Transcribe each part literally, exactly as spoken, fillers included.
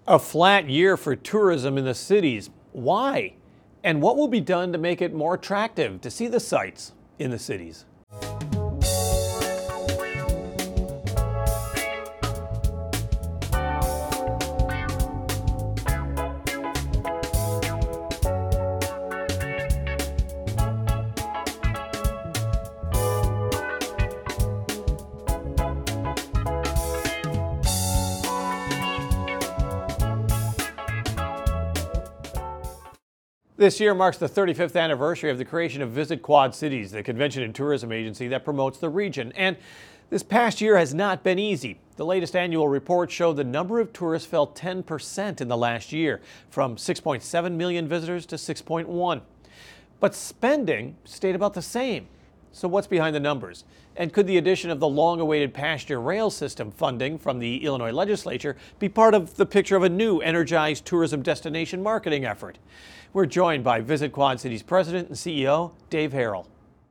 A flat year for tourism in the cities. Why? And what will be done to make it more attractive to see the sights in the cities? This year marks the thirty-fifth anniversary of the creation of Visit Quad Cities, the convention and tourism agency that promotes the region. And this past year has not been easy. The latest annual report showed the number of tourists fell ten percent in the last year, from six point seven million visitors to six point one. But spending stayed about the same. So what's behind the numbers? And could the addition of the long-awaited passenger rail system funding from the Illinois legislature be part of the picture of a new energized tourism destination marketing effort? We're joined by Visit Quad Cities President and C E O, Dave Harrell.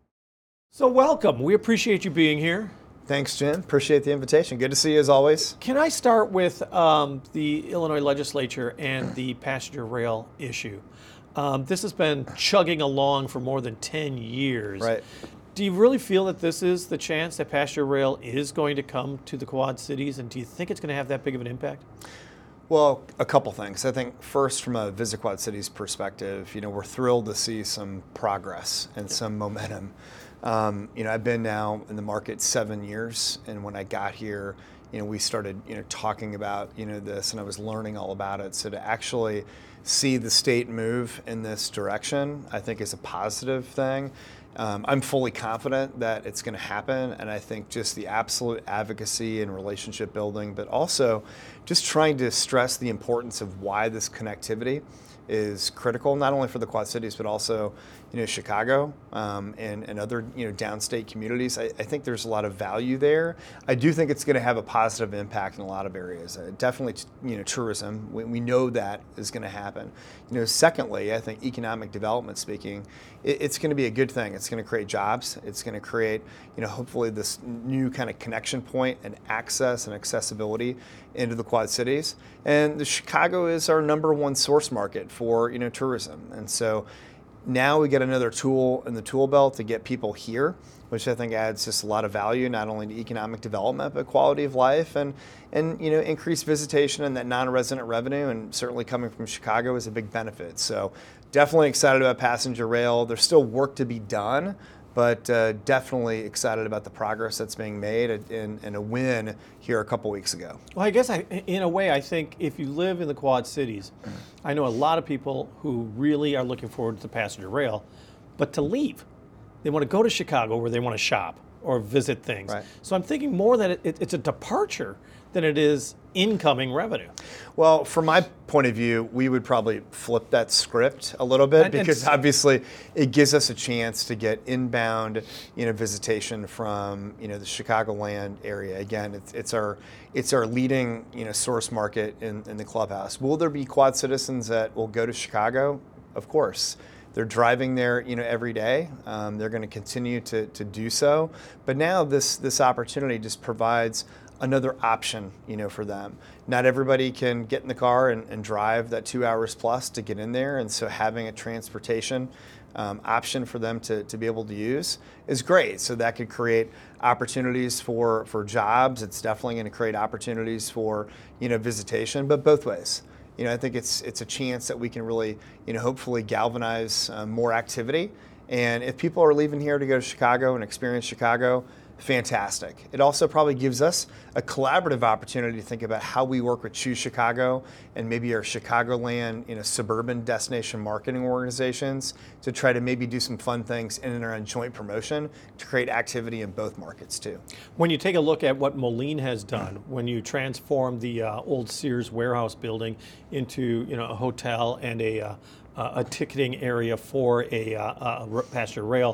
So welcome. We appreciate you being here. Thanks, Jim. Appreciate the invitation. Good to see you as always. Can I start with um, the Illinois legislature and the passenger rail issue? Um, this has been chugging along for more than ten years. Right. Do you really feel that this is the chance that passenger rail is going to come to the Quad Cities, and do you think it's going to have that big of an impact? Well, a couple things. I think first, from a Visit Quad Cities perspective, you know, we're thrilled to see some progress and some momentum. Um, you know, I've been now in the market seven years, and when I got here, you know, we started, you know, talking about, you know, this, and I was learning all about it. So to actually see the state move in this direction, I think is a positive thing. Um, I'm fully confident that it's going to happen, and I think just the absolute advocacy and relationship building, but also just trying to stress the importance of why this connectivity is critical, not only for the Quad Cities, but also, you know, Chicago um, and, and other, you know, downstate communities. I, I think there's a lot of value there. I do think it's going to have a positive impact in a lot of areas. Uh, definitely, you know, tourism. We, we know that is going to happen. You know, secondly, I think economic development speaking, it, it's going to be a good thing. It's going to create jobs. It's going to create, you know, hopefully this new kind of connection point and access and accessibility into the Quad Cities. And the Chicago is our number one source market for, you know, tourism. And so now we get another tool in the tool belt to get people here, which I think adds just a lot of value, not only to economic development, but quality of life and, and you know, increased visitation and that non-resident revenue, and certainly coming from Chicago is a big benefit. So definitely excited about passenger rail. There's still work to be done, but uh, definitely excited about the progress that's being made and, and a win here a couple weeks ago. Well, I guess I, in a way, I think if you live in the Quad Cities, I know a lot of people who really are looking forward to the passenger rail, but to leave. They want to go to Chicago where they want to shop or visit things. Right. So I'm thinking more that it, it, it's a departure than it is incoming revenue. Well, from my point of view, we would probably flip that script a little bit, And- because and- obviously it gives us a chance to get inbound, you know, visitation from, you know, the Chicagoland area. Again, it's, it's our it's our leading, you know, source market in, in the clubhouse. Will there be Quad citizens that will go to Chicago? Of course. They're driving there, you know, every day. Um, they're going to continue to to do so. But now this this opportunity just provides another option, you know, for them. Not everybody can get in the car and, and drive that two hours plus to get in there, and so having a transportation um, option for them to, to be able to use is great. So that could create opportunities for, for jobs. It's definitely going to create opportunities for, you know, visitation, but both ways. You know, I think it's it's a chance that we can really, you know, hopefully galvanize um, more activity. And if people are leaving here to go to Chicago and experience Chicago, fantastic. It also probably gives us a collaborative opportunity to think about how we work with Choose Chicago and maybe our Chicagoland, you know, suburban destination marketing organizations to try to maybe do some fun things in and around joint promotion to create activity in both markets too. When you take a look at what Moline has done, when you transform the uh, old Sears warehouse building into, you know, a hotel and a uh, a ticketing area for a, uh, a passenger rail,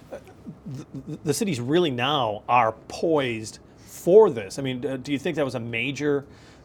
the, the cities really now are poised for this. I mean, do you think that was a major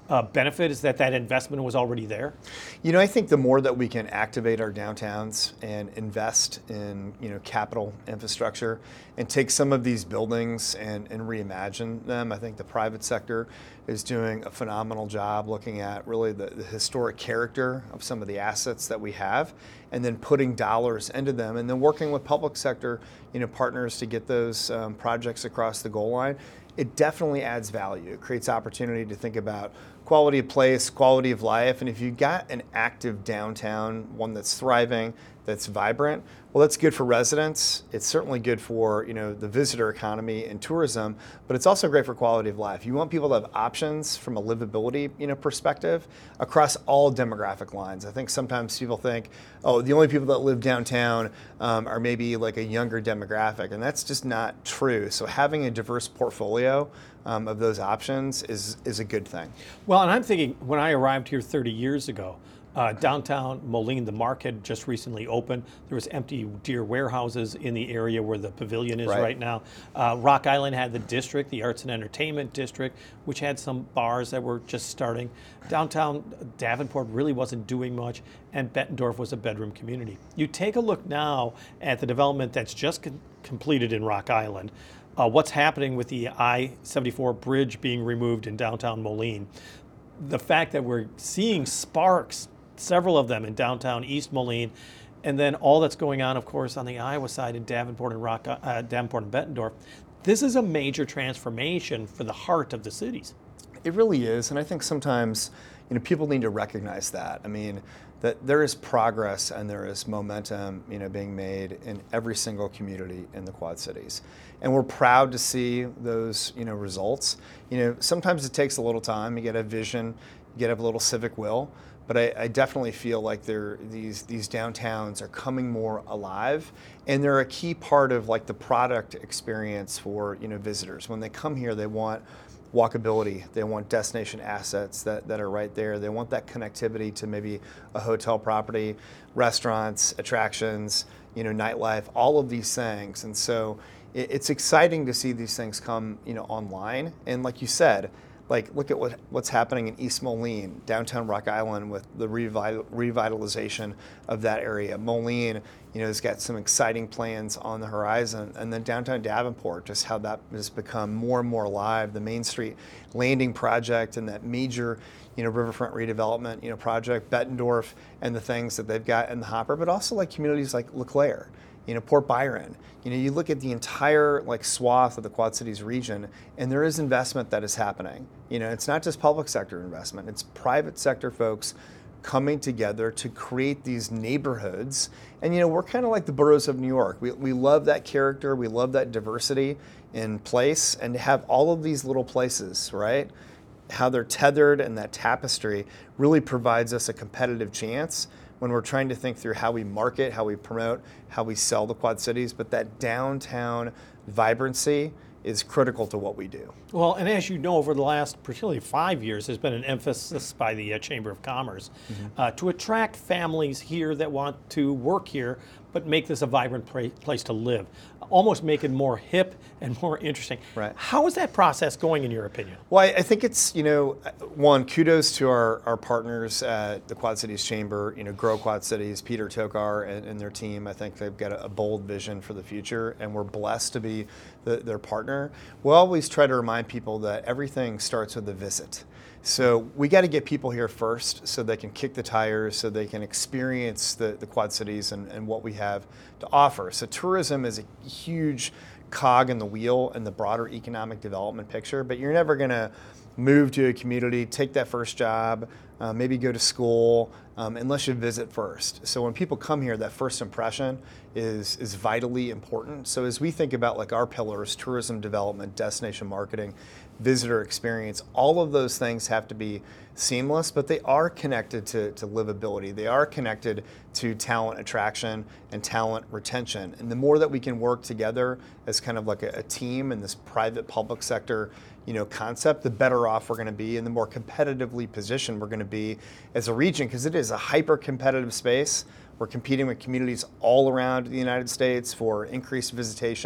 uh, benefit is that that investment was already there? You know, I think the more that we can activate our downtowns and invest in, you know, capital infrastructure and take some of these buildings and, and reimagine them, I think the private sector is doing a phenomenal job looking at really the, the historic character of some of the assets that we have and then putting dollars into them and then working with public sector, you know, partners to get those um, projects across the goal line. It definitely adds value. It creates opportunity to think about quality of place, quality of life, and if you've got an active downtown, one that's thriving, that's vibrant, well, that's good for residents. It's certainly good for, you know, the visitor economy and tourism, but it's also great for quality of life. You want people to have options from a livability, you know, perspective across all demographic lines. I think sometimes people think, oh, the only people that live downtown um, are maybe like a younger demographic, and that's just not true. So having a diverse portfolio um, of those options is is a good thing. Well, and I'm thinking when I arrived here thirty years ago, Uh, downtown Moline, the market just recently opened. There was empty Deere warehouses in the area where the pavilion is Right. right, now. Uh, Rock Island had the district, the Arts and Entertainment District, which had some bars that were just starting. Downtown Davenport really wasn't doing much, and Bettendorf was a bedroom community. You take a look now at the development that's just con- completed in Rock Island. Uh, what's happening with the I seventy-four bridge being removed in downtown Moline. The fact that we're seeing sparks, several of them in downtown East Moline, and then all that's going on, of course, on the Iowa side in Davenport and Rock, uh, Davenport and Bettendorf. This is a major transformation for the heart of the cities. It really is, and I think sometimes, you know, people need to recognize that. I mean, that there is progress and there is momentum, you know, being made in every single community in the Quad Cities, and we're proud to see those, you know, results. You know, sometimes it takes a little time. You get a vision, you get a little civic will. But I, I definitely feel like they're, these these downtowns are coming more alive, and they're a key part of like the product experience for, you know, visitors. When they come here, they want walkability, they want destination assets that, that are right there. They want that connectivity to maybe a hotel property, restaurants, attractions, you know, nightlife, all of these things. And so it, it's exciting to see these things come, you know, online. And like you said, like, look at what, what's happening in East Moline, downtown Rock Island, with the revital, revitalization of that area. Moline, you know, has got some exciting plans on the horizon. And then downtown Davenport, just how that has become more and more alive. The Main Street Landing project and that major, you know, riverfront redevelopment, you know, project, Bettendorf, and the things that they've got in the hopper, but also like communities like LeClaire. You know, Port Byron. You know, you look at the entire like swath of the Quad Cities region, and there is investment that is happening. You know, it's not just public sector investment; it's private sector folks coming together to create these neighborhoods. And you know, we're kind of like the boroughs of New York. We we love that character, we love that diversity in place, and to have all of these little places, right? How they're tethered and that tapestry really provides us a competitive chance when we're trying to think through how we market, how we promote, how we sell the Quad Cities. But that downtown vibrancy is critical to what we do. Well, and as you know, over the last particularly five years, there's been an emphasis by the uh, Chamber of Commerce mm-hmm. uh, to attract families here that want to work here, but make this a vibrant pra- place to live, almost make it more hip and more interesting. Right. How is that process going, in your opinion? Well, I, I think it's, you know, one, kudos to our, our partners at the Quad Cities Chamber, you know, Grow Quad Cities, Peter Tokar and, and their team. I think they've got a, a bold vision for the future, and we're blessed to be the, their partner. We always try to remind people that everything starts with a visit. So we got to get people here first so they can kick the tires, so they can experience the, the Quad Cities and, and what we have to offer. So tourism is a huge cog in the wheel in the broader economic development picture, but you're never going to move to a community, take that first job, uh, maybe go to school, um, unless you visit first. So when people come here, that first impression is is vitally important. So as we think about like our pillars, tourism development, destination marketing, visitor experience, all of those things have to be seamless, but they are connected to, to livability. They are connected to talent attraction and talent retention. And the more that we can work together as kind of like a, a team in this private public sector, you know, concept, the better off we're going to be, and the more competitively positioned we're going to be as a region, because it is a hyper competitive space. We're competing with communities all around the United States for increased visitation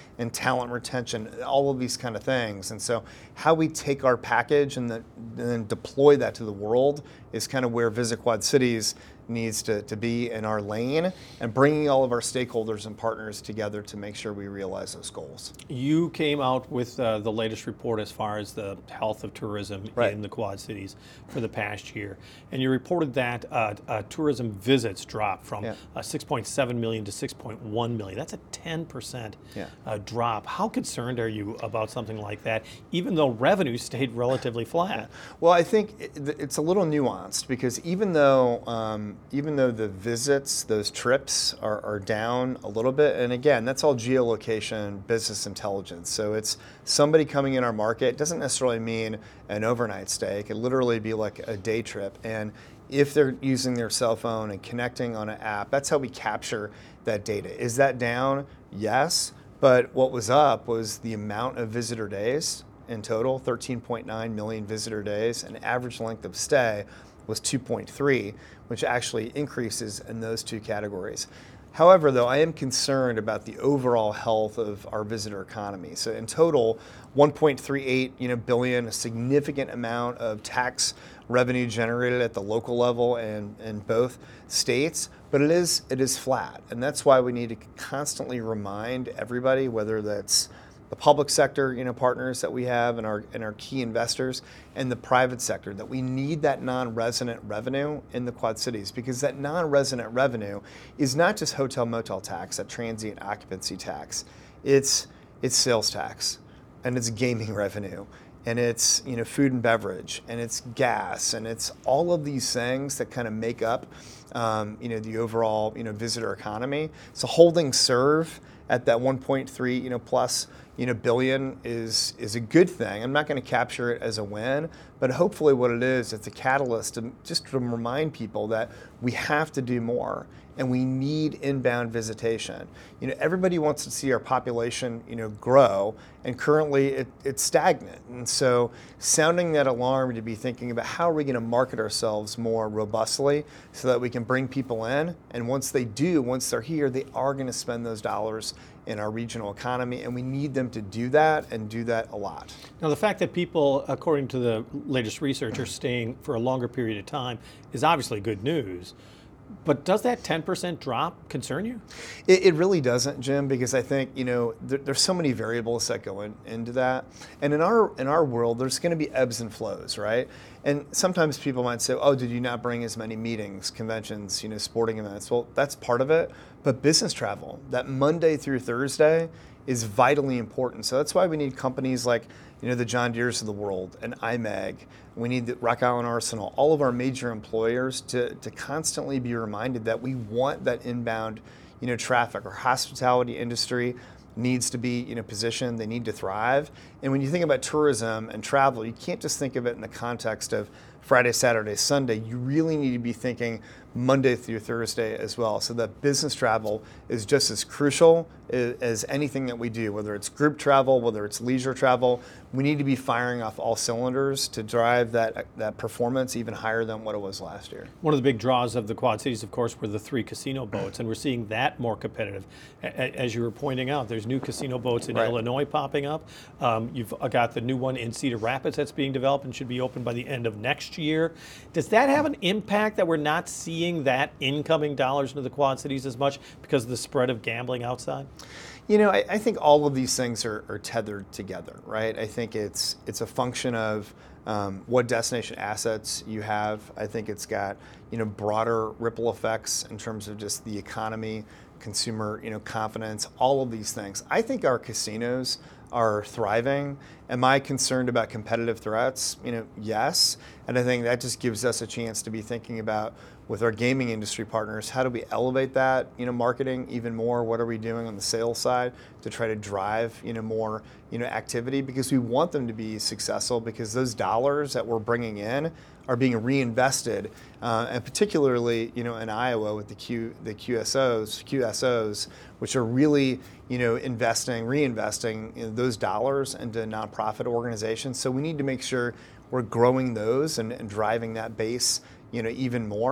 and talent retention, all of these kind of things. And so how we take our package and, the, and then deploy that to the world is kind of where Visit Quad Cities needs to, to be in our lane, and bringing all of our stakeholders and partners together to make sure we realize those goals. You came out with uh, the latest report as far as the health of tourism Right. in the Quad Cities for the past year. And you reported that uh, uh, tourism visits dropped from Yeah. uh, six point seven million to six point one million. That's a ten percent Yeah. uh, drop. How concerned are you about something like that, even though revenue stayed relatively flat? Well, I think it, it's a little nuanced, because even though um, even though the visits, those trips are, are down a little bit, and again, that's all geolocation, business intelligence. So it's somebody coming in our market. It doesn't necessarily mean an overnight stay. It could literally be like a day trip. And if they're using their cell phone and connecting on an app, that's how we capture that data. Is that down? Yes. But what was up was the amount of visitor days in total, thirteen point nine million visitor days, and average length of stay was two point three, which actually increases in those two categories. However, though, I am concerned about the overall health of our visitor economy. So in total, one point three eight you know, billion, a significant amount of tax revenue generated at the local level and in both states, but it is it is flat. And that's why we need to constantly remind everybody, whether that's the public sector, you know, partners that we have and our and our key investors, and the private sector, that we need that non-resident revenue in the Quad Cities, because that non-resident revenue is not just hotel motel tax, that transient occupancy tax. It's it's sales tax, and it's gaming revenue, and it's, you know, food and beverage, and it's gas, and it's all of these things that kind of make up um, you know, the overall, you know, visitor economy. So holding serve at that one point three you know, plus you know, billion is is a good thing. I'm not going to capture it as a win, but hopefully what it is, it's a catalyst to just to remind people that we have to do more, and we need inbound visitation. You know, everybody wants to see our population, you know, grow, and currently it, it's stagnant. And so sounding that alarm to be thinking about how are we going to market ourselves more robustly so that we can bring people in, and once they do, once they're here, they are going to spend those dollars in our regional economy, and we need them to do that, and do that a lot. Now, the fact that people, according to the latest research, are staying for a longer period of time is obviously good news. But does that ten percent drop concern you? It, it really doesn't, Jim, because I think, you know, there, there's so many variables that go in, into that. And in our in our world, there's going to be ebbs and flows, right? And sometimes people might say, oh, did you not bring as many meetings, conventions, you know, sporting events? Well, that's part of it. But business travel, that Monday through Thursday, is vitally important. So that's why we need companies like, you know, the John Deere's of the world and I M E G. We need the Rock Island Arsenal, all of our major employers to, to constantly be reminded that we want that inbound, you know, traffic. Our hospitality industry needs to be, you know, positioned. They need to thrive. And when you think about tourism and travel, you can't just think of it in the context of Friday, Saturday, Sunday. You really need to be thinking Monday through Thursday as well. So that business travel is just as crucial as anything that we do, whether it's group travel, whether it's leisure travel. We need to be firing off all cylinders to drive that that performance even higher than what it was last year. One of the big draws of the Quad Cities, of course, were the three casino boats, and we're seeing that more competitive. A- As you were pointing out, there's new casino boats in Right. Illinois popping up. Um, you've got the new one in Cedar Rapids that's being developed and should be open by the end of next year. Does that have an impact that we're not seeing that incoming dollars into the Quad Cities as much because of the spread of gambling outside? You know, I, I think all of these things are, are tethered together, right? I think it's it's a function of um, what destination assets you have. I think it's got, you know, broader ripple effects in terms of just the economy, consumer, you know, confidence, all of these things. I think our casinos are thriving. Am I concerned about competitive threats? You know, yes. And I think that just gives us a chance to be thinking about, with our gaming industry partners, how do we elevate that, you know, marketing even more? What are we doing on the sales side to try to drive, you know, more, you know, activity? Because we want them to be successful, because those dollars that we're bringing in are being reinvested, uh, and particularly, you know, in Iowa with the Q, the Q S Os, Q S Os, which are really, you know, investing, reinvesting, you know, those dollars into nonprofit organizations. So we need to make sure we're growing those and, and driving that base, you know, even more.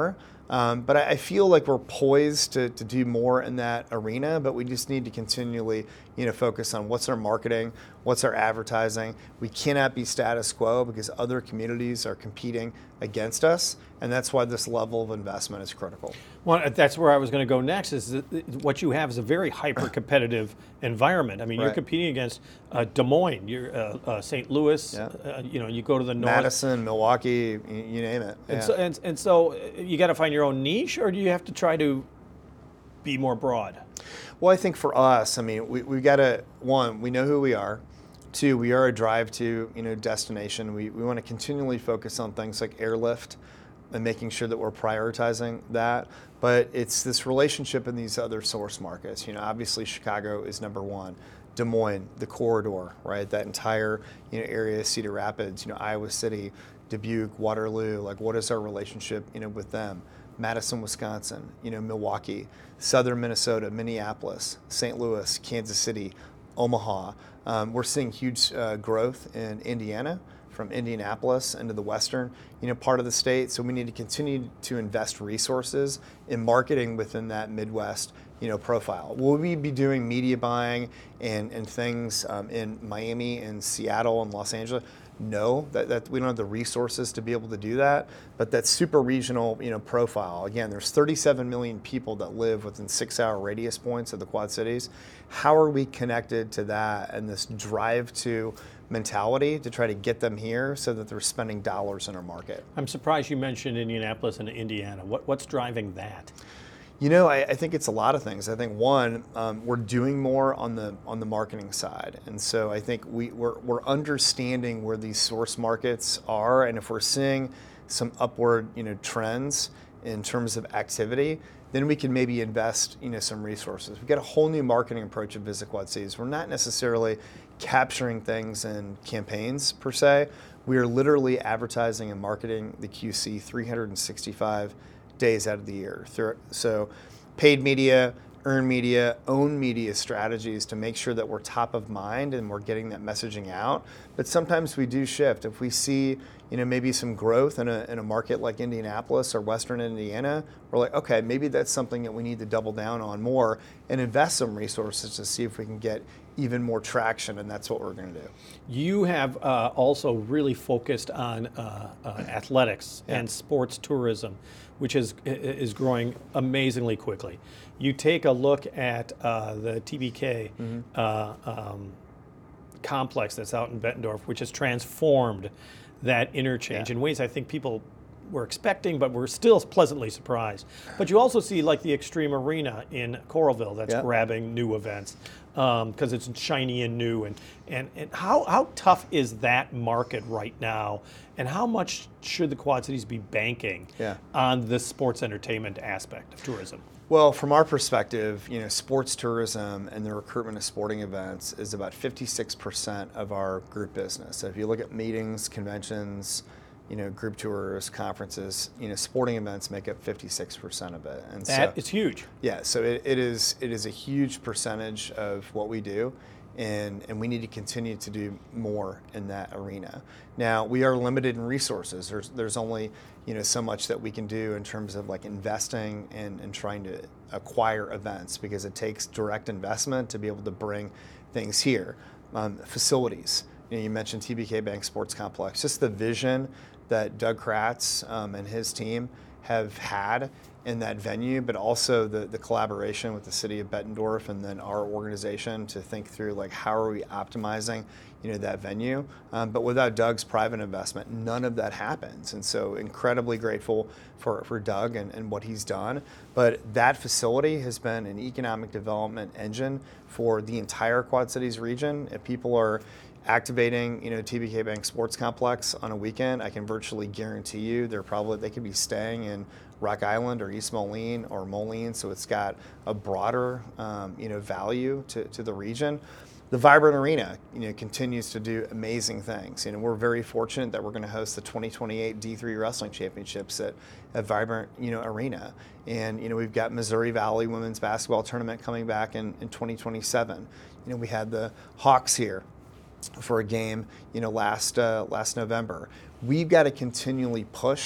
Um, but I, I feel like we're poised to, to do more in that arena, but we just need to continually, you know, focus on what's our marketing, what's our advertising. We cannot be status quo because other communities are competing against us, and that's why this level of investment is critical. Well, that's where I was going to go next. Is that what you have is a very hyper-competitive environment. I mean, you're Right. competing against uh, Des Moines, you're uh, uh, Saint Louis. Yeah. Uh, you know, you go to the north. Madison, Milwaukee, you, you name it. And Yeah. so, and, and so, uh, you got to find your own niche, or do you have to try to be more broad? Well, I think for us, I mean, we, we've got to, one, we know who we are. Two, we are a drive-to, you know, destination. We, we want to continually focus on things like airlift and making sure that we're prioritizing that. But it's this relationship in these other source markets. You know, obviously Chicago is number one. Des Moines, the corridor, right? That entire, you know, area, Cedar Rapids, you know, Iowa City, Dubuque, Waterloo. Like, what is our relationship, you know, with them? Madison, Wisconsin, you know, Milwaukee, Southern Minnesota, Minneapolis, Saint Louis, Kansas City, Omaha. Um, we're seeing huge uh, growth in Indiana, from Indianapolis into the western, you know, part of the state. So we need to continue to invest resources in marketing within that Midwest, you know, profile. Will we be doing media buying and, and things um, in Miami and Seattle and Los Angeles? No, that, that we don't have the resources to be able to do that. But that super regional, you know, profile. Again, there's thirty-seven million people that live within six-hour radius points of the Quad Cities. How are we connected to that and this drive to mentality to try to get them here so that they're spending dollars in our market? I'm surprised you mentioned Indianapolis and Indiana. What, what's driving that? You know, I, I think it's a lot of things. I think one, um, we're doing more on the on the marketing side, and so I think we, we're we're understanding where these source markets are, and if we're seeing some upward, you know, trends in terms of activity, then we can maybe invest, you know, some resources. We've got a whole new marketing approach at Visit Quad Cities. We're not necessarily capturing things in campaigns per se. We are literally advertising and marketing the Q C three hundred sixty-five days out of the year. So paid media, earned media, own media strategies to make sure that we're top of mind and we're getting that messaging out. But sometimes we do shift. If we see, you know, maybe some growth in a, in a market like Indianapolis or Western Indiana, we're like, okay, maybe that's something that we need to double down on more and invest some resources to see if we can get even more traction, and that's what we're going to do. You have uh, also really focused on uh, uh, athletics Yeah. and sports tourism, which is is growing amazingly quickly. You take a look at uh, the T B K Mm-hmm. uh, um, complex that's out in Bettendorf, which has transformed that interchange Yeah. in ways I think people were expecting, but we're still pleasantly surprised. But you also see like the Extreme Arena in Coralville that's Yeah. grabbing new events because it's shiny and new. And, and, and how, how tough is that market right now? And how much should the Quad Cities be banking Yeah. on the sports entertainment aspect of tourism? Well, from our perspective, you know, sports tourism and the recruitment of sporting events is about fifty-six percent of our group business. So if you look at meetings, conventions, you know, group tours, conferences, you know, sporting events make up fifty-six percent of it. And That so, is huge. yeah, so it, it is it is a huge percentage of what we do, and and we need to continue to do more in that arena. Now, we are limited in resources. There's there's only, you know, so much that we can do in terms of like investing and, and trying to acquire events, because it takes direct investment to be able to bring things here. Um, facilities. You know, you mentioned T B K Bank Sports Complex. Just the vision that Doug Kratz um, and his team have had in that venue, but also the, the collaboration with the city of Bettendorf and then our organization to think through like how are we optimizing, you know, that venue. Um, but without Doug's private investment, none of that happens. And so incredibly grateful for, for Doug and, and what he's done. But that facility has been an economic development engine for the entire Quad Cities region. If people are activating, you know, T B K Bank Sports Complex on a weekend, I can virtually guarantee you they're probably they could be staying in Rock Island or East Moline or Moline, so it's got a broader, um, you know, value to, to the region. The Vibrant Arena, you know, continues to do amazing things. You know, we're very fortunate that we're going to host the twenty twenty-eight D three Wrestling Championships at, at Vibrant, you know, Arena, and you know we've got Missouri Valley Women's Basketball Tournament coming back in, in twenty twenty-seven. You know, we had the Hawks here for a game, you know, last uh, last November. We've got to continually push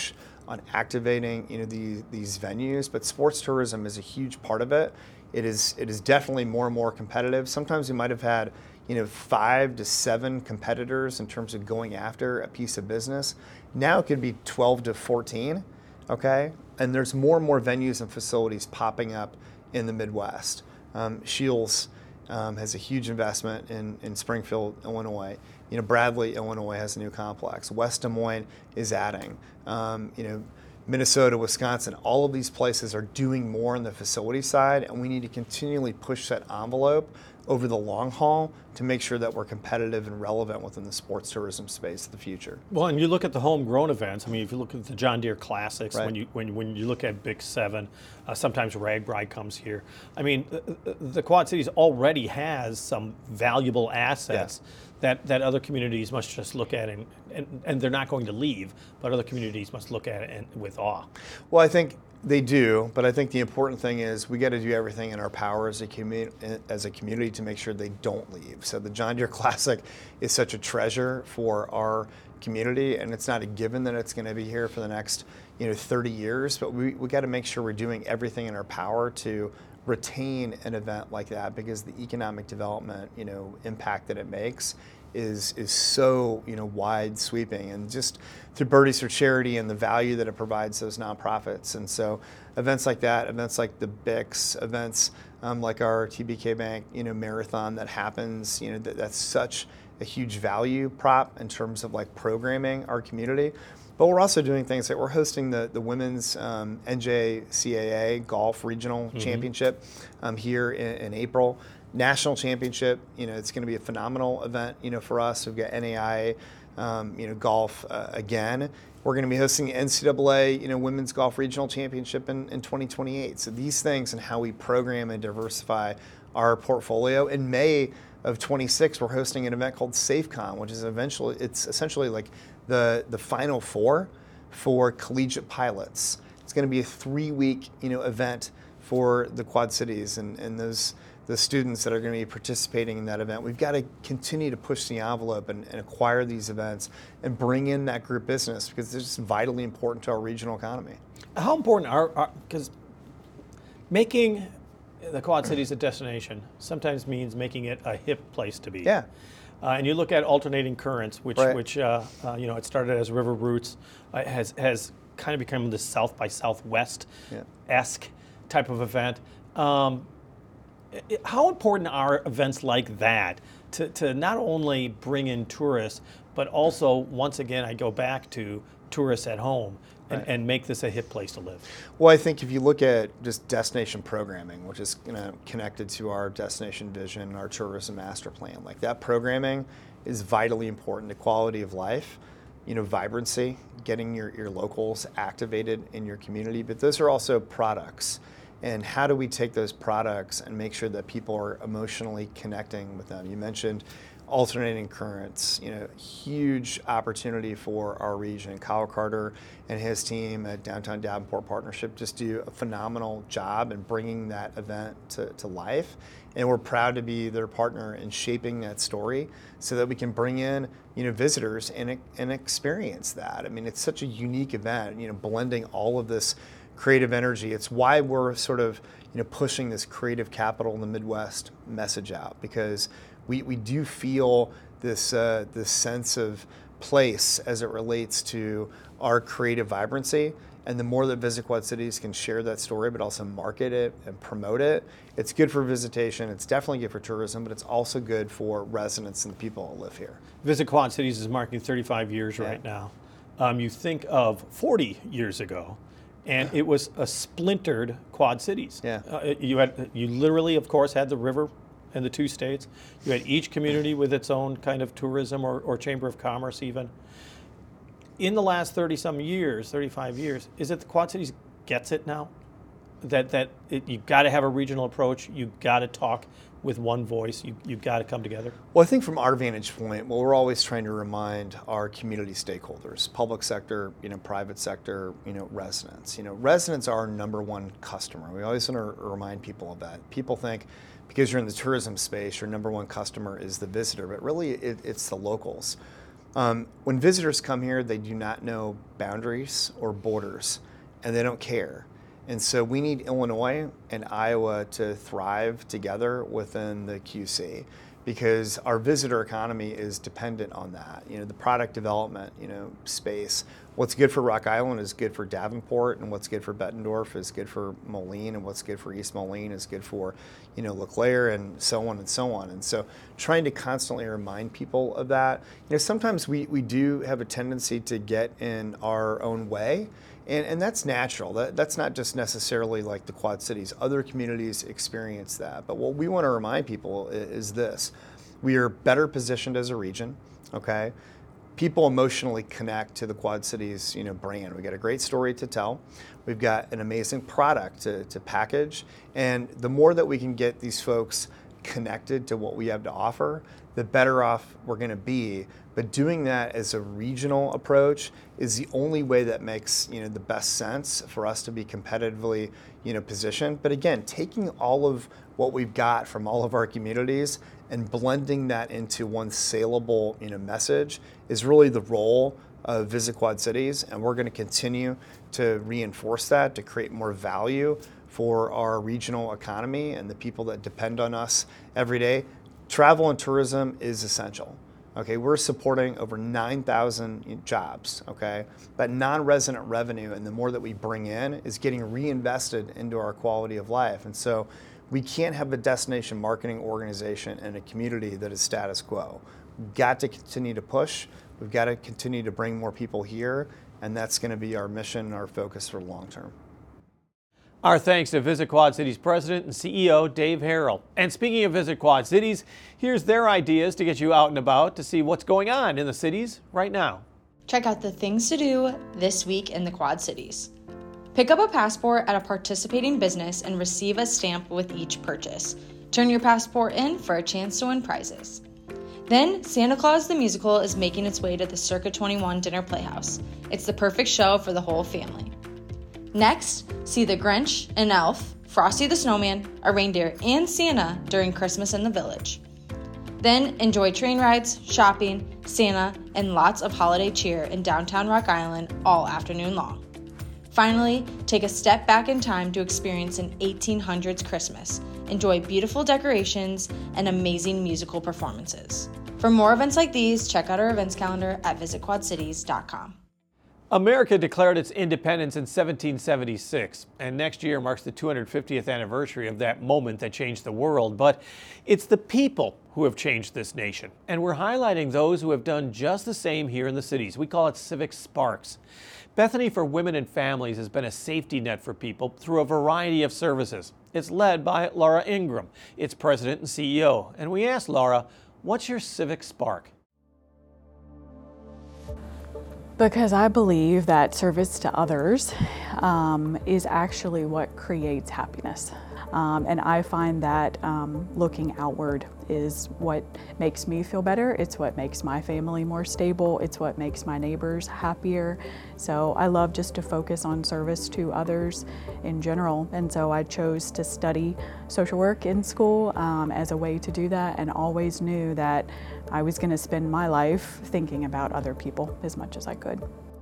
on activating, you know, the, these venues, but sports tourism is a huge part of it. It is, it is definitely more and more competitive. Sometimes we might have had, you know, five to seven competitors in terms of going after a piece of business. Now it could be twelve to fourteen, okay? And there's more and more venues and facilities popping up in the Midwest. Um, Shields um, has a huge investment in, in Springfield, Illinois. You know, Bradley, Illinois has a new complex. West Des Moines is adding. Um, you know, Minnesota, Wisconsin, all of these places are doing more on the facility side, and we need to continually push that envelope over the long haul to make sure that we're competitive and relevant within the sports tourism space of the future. Well, and you look at the homegrown events. I mean, if you look at the John Deere Classics, Right. when you when when you look at Big Seven, uh, sometimes RAGBRAI comes here. I mean, the, the Quad Cities already has some valuable assets Yeah. that, that other communities must just look at, and, and and they're not going to leave, but other communities must look at it and, with awe. Well, I think they do, but I think the important thing is we got to do everything in our power as a community, as a community to make sure they don't leave. So the John Deere Classic is such a treasure for our community, and it's not a given that it's going to be here for the next, you know, thirty years. But we we got to make sure we're doing everything in our power to retain an event like that, because the economic development, you know, impact that it makes is is so, you know, wide sweeping, and just through Birdies for Charity and the value that it provides those nonprofits. And so events like that, events like the B I X, events um, like our T B K Bank, you know, marathon that happens, you know, that, that's such a huge value prop in terms of like programming our community. But we're also doing things like we're hosting the, the women's um, N J C A A golf regional mm-hmm. championship um, here in, in April. National championship, you know, it's going to be a phenomenal event, you know, for us. We've got N A I A, um, you know, golf uh, again. We're going to be hosting the N C double A, you know, women's golf regional championship in, in twenty twenty-eight. So these things and how we program and diversify our portfolio. In May of twenty-six, we're hosting an event called SafeCon, which is eventually, it's essentially like the the Final Four for collegiate pilots. It's going to be a three-week, you know, event for the Quad Cities, and, and those the students that are going to be participating in that event. We've got to continue to push the envelope and, and acquire these events and bring in that group business, because it's just vitally important to our regional economy. How important are, because making the Quad Cities a destination sometimes means making it a hip place to be. Yeah. Uh, and you look at alternating currents, which, right. which uh, uh, you know, it started as River Roots, uh, has has kind of become the South by Southwest-esque yeah. type of event. Um, How important are events like that to, to not only bring in tourists, but also, once again, I go back to tourists at home and, right. and make this a hip place to live? Well, I think if you look at just destination programming, which is, you know, connected to our destination vision, our tourism master plan, like that programming is vitally important to quality of life, you know, vibrancy, getting your, your locals activated in your community, but those are also products. And how do we take those products and make sure that people are emotionally connecting with them? You mentioned alternating currents, you know, huge opportunity for our region. Kyle Carter and his team at Downtown Davenport Partnership just do a phenomenal job in bringing that event to, to life. And we're proud to be their partner in shaping that story so that we can bring in, you know, visitors and, and experience that. I mean, it's such a unique event, you know, blending all of this creative energy. It's why we're sort of, you know, pushing this creative capital in the Midwest message out, because we, we do feel this uh, this sense of place as it relates to our creative vibrancy. And the more that Visit Quad Cities can share that story, but also market it and promote it, it's good for visitation. It's definitely good for tourism, but it's also good for residents and the people that live here. Visit Quad Cities is marking thirty-five years yeah. right now. Um, you think of forty years ago, and it was a splintered Quad Cities. Yeah. Uh, you had, you literally, of course, had the river and the two states. You had each community with its own kind of tourism or, or chamber of commerce even. In the last thirty some years, thirty-five years, is it the Quad Cities gets it now? That that it, you've got to have a regional approach. You've got to talk with one voice. You, you've got to come together. Well, I think from our vantage point, well, we're always trying to remind our community stakeholders, public sector, you know, private sector, you know, residents. You know, residents are our number one customer. We always want to remind people of that. People think because you're in the tourism space, your number one customer is the visitor, but really it, it's the locals. Um, when visitors come here, they do not know boundaries or borders, and they don't care. And so we need Illinois and Iowa to thrive together within the Q C, because our visitor economy is dependent on that. You know, the product development, you know, space. What's good for Rock Island is good for Davenport, and what's good for Bettendorf is good for Moline, and what's good for East Moline is good for, you know, LeClaire, and so on and so on. And so trying to constantly remind people of that. You know, sometimes we, we do have a tendency to get in our own way. And, and that's natural. That, that's not just necessarily like the Quad Cities. Other communities experience that. But what we want to remind people is, is this. We are better positioned as a region, okay? People emotionally connect to the Quad Cities, you know, brand. We've got a great story to tell. We've got an amazing product to, to package. And the more that we can get these folks connected to what we have to offer, the better off we're going to be. But doing that as a regional approach is the only way that makes, you know, the best sense for us to be competitively, you know, positioned. But again, taking all of what we've got from all of our communities and blending that into one saleable, you know, message is really the role of Visit Quad Cities, and we're going to continue to reinforce that to create more value for our regional economy and the people that depend on us every day. Travel and tourism is essential. Okay, we're supporting over nine thousand jobs, okay? That non-resident revenue, and the more that we bring in, is getting reinvested into our quality of life. And so we can't have a destination marketing organization in a community that is status quo. We've got to continue to push. We've got to continue to bring more people here, and that's going to be our mission and our focus for long term. Our thanks to Visit Quad Cities President and C E O Dave Harrell. And speaking of Visit Quad Cities, here's their ideas to get you out and about to see what's going on in the cities right now. Check out the things to do this week in the Quad Cities. Pick up a passport at a participating business and receive a stamp with each purchase. Turn your passport in for a chance to win prizes. Then, Santa Claus the Musical is making its way to the Circa twenty-one Dinner Playhouse. It's the perfect show for the whole family. Next, see The Grinch, an elf, Frosty the Snowman, a reindeer, and Santa during Christmas in the Village. Then enjoy train rides, shopping, Santa, and lots of holiday cheer in downtown Rock Island all afternoon long. Finally, take a step back in time to experience an eighteen hundreds Christmas. Enjoy beautiful decorations and amazing musical performances. For more events like these, check out our events calendar at visit quad cities dot com. America declared its independence in seventeen seventy-six, and next year marks the two hundred fiftieth anniversary of that moment that changed the world. But it's the people who have changed this nation, and we're highlighting those who have done just the same here in the cities. We call it Civic Sparks. Bethany for Women and Families has been a safety net for people through a variety of services. It's led by Laura Ingram, its president and C E O. And we asked Laura, what's your Civic Spark? Because I believe that service to others um, is actually what creates happiness. Um, and I find that um, looking outward is what makes me feel better. It's what makes my family more stable. It's what makes my neighbors happier. So I love just to focus on service to others in general. And so I chose to study social work in school um, as a way to do that, and always knew that I was going to spend my life thinking about other people as much as I could.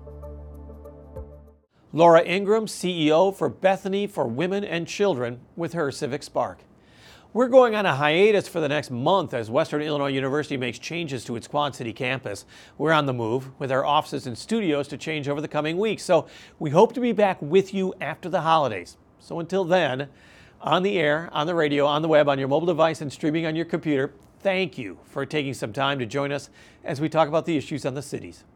Laura Ingram, C E O for Bethany for Women and Children, with her Civic Spark. We're going on a hiatus for the next month as Western Illinois University makes changes to its Quad City campus. We're on the move with our offices and studios to change over the coming weeks, so we hope to be back with you after the holidays. So until then, on the air, on the radio, on the web, on your mobile device, and streaming on your computer, thank you for taking some time to join us as we talk about the issues on the cities.